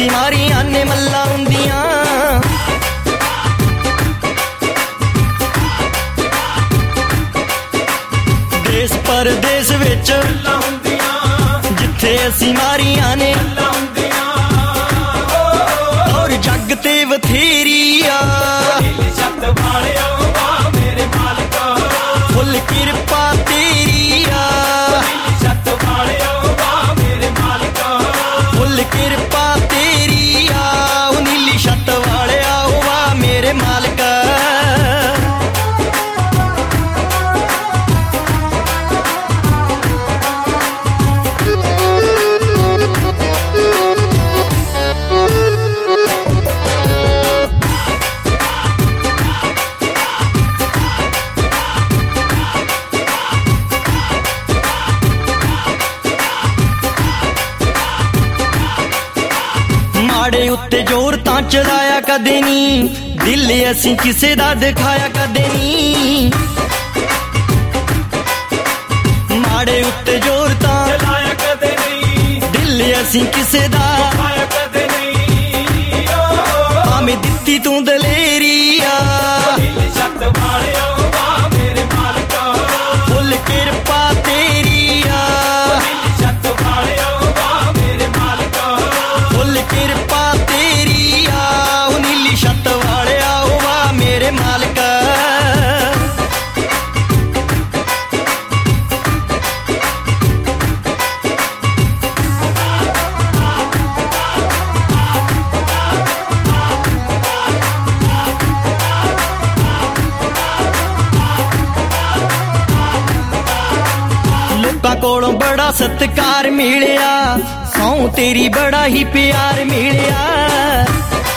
ਅਸੀਂ ਮਾਰੀਆਂ ਨੇ ਮੱਲਾਂ ਹੁੰਦੀਆਂ। ਦੇਸ ਪਰਦੇਸ ਵਿੱਚ ਗੱਲਾਂ ਹੁੰਦੀਆਂ, ਜਿੱਥੇ ਅਸੀਂ ਮਾਰੀਆਂ ਨੇ ਗੱਲਾਂ ਹੁੰਦੀਆਂ। ਔਰ ਜੱਗ ਤੇ ਬਥੇਰੀ ਆ ਛੱਤ ਵਾਲਿਆ ਵਾ ਮੇਰੇ ਮਾਲਕਾ, ਫੁੱਲ ਕਿਰਪਾ ਤੇਰੀ ਆ ਛੱਤ ਵਾਲਿਆ ਵਾ ਮੇਰੇ ਮਾਲਕਾ, ਫੁੱਲ ਕਿਰਪਾ ਤੇਰੀ ਆ ਉਹ ਨੀਲੀ ਛੱਤ ਵਾਲਿਆ ਵਾ ਮੇਰੇ ਮਾਲਕਾ। ਮਾੜੇ ਉੱਤੇ ਜ਼ੋਰ ਤਾਂ ਚਲਾਇਆ ਕਦੇ ਨੀ, ਦਿਲ ਅਸੀਂ ਕਿਸੇ ਦਾ ਦਿਖਾਇਆ ਕਦੇ ਨੀ। ਮਾੜੇ ਉੱਤੇ ਜ਼ੋਰ ਤਾਂ ਚਲਾਇਆ ਕਦੇ ਨੀ, ਦਿਲ ਅਸੀਂ ਕਿਸੇ ਦਾ ਦਿਖਾਇਆ ਕਦੇ ਨੀ। ਭਾਵੇਂ ਦਿੱਤੀ ਤੂੰ ਦਲੇਰੀ ਆ ਛੱਤ ਵਾਲਿਆ ਵਾ ਮੇਰੇ ਮਾਲਕਾ, ਫੁੱਲ ਕਿਰਪਾ ਤੇਰੀ ਆ ਛੱਤ ਵਾਲਿਆ ਵਾ ਮੇਰੇ ਮਾਲਕਾ, ਫੁੱਲ ਕਿਰਪਾ ਤੇਰੀ ਆ ਉਹ ਨੀਲੀ ਛੱਤ ਵਾਲਿਆ ਵਾ ਮੇਰੇ ਮਾਲਕਾ। ਲੋਕਾਂ ਕੋਲੋਂ ਬੜਾ ਸਤਿਕਾਰ ਮਿਲਿਆ, ਸਹੁੰ ਤੇਰੀ ਬੜਾ ਹੀ ਪਿਆਰ ਮਿਲਿਆ।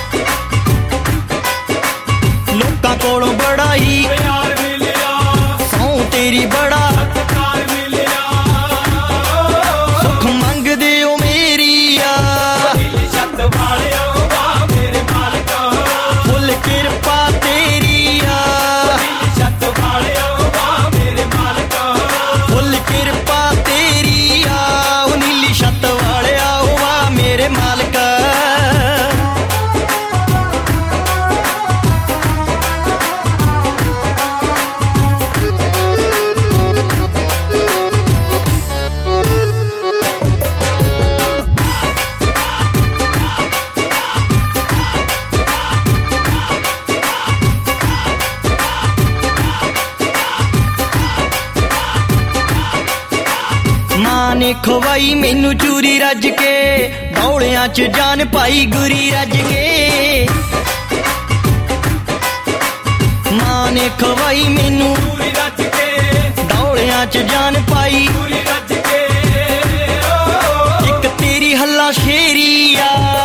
ਲੋਕਾਂ ਕੋਲੋਂ ਬੜਾ ਹੀ ਪਿਆਰ ਮਿਲਿਆ, ਸਹੁੰ ਤੇਰੀ ਬੜਾ ਸਤਿਕਾਰ ਮਿਲਿਆ। ਸੁੱਖ ਮੰਗਦੇ ਓ ਮੇਰੀ ਆ ਛੱਤ ਵਾਲਿਆ ਵਾ ਮੇਰੇ ਮਾਲਕਾ, ਫੁੱਲ ਕਿਰਪਾ ਤੇਰੀ ਆ ਛੱਤ ਵਾਲਿਆ ਵਾ ਮੇਰੇ ਮਾਲਕਾ, ਫੁੱਲ ਕਿਰਪਾ ਤੇਰੀ ਆ ਉਹ ਨੀਲੀ ਛੱਤ ਵਾਲਿਆ ਵਾ ਮੇਰੇ ਮਾਲਕਾ। ਮਾਂ ਨੇ ਖਵਾਈ ਮੈਨੂੰ ਚੂਰੀ ਰੱਜ ਕੇ, ਬੌਲਿਆਂ ਚ ਜਾਨ ਪਾਈ ਗੁਰੀ ਰੱਜ ਕੇ। ਮਾਂ ਨੇ ਖਵਾਈ ਮੈਨੂੰ ਚੂਰੀ ਰੱਜ ਕੇ, ਬੌਲਿਆਂ ਚ ਜਾਨ ਪਾਈ ਗੁਰੀ ਰੱਜ ਕੇ। ਇੱਕ ਤੇਰੀ ਹੱਲਾ ਸ਼ੇਰੀ ਆ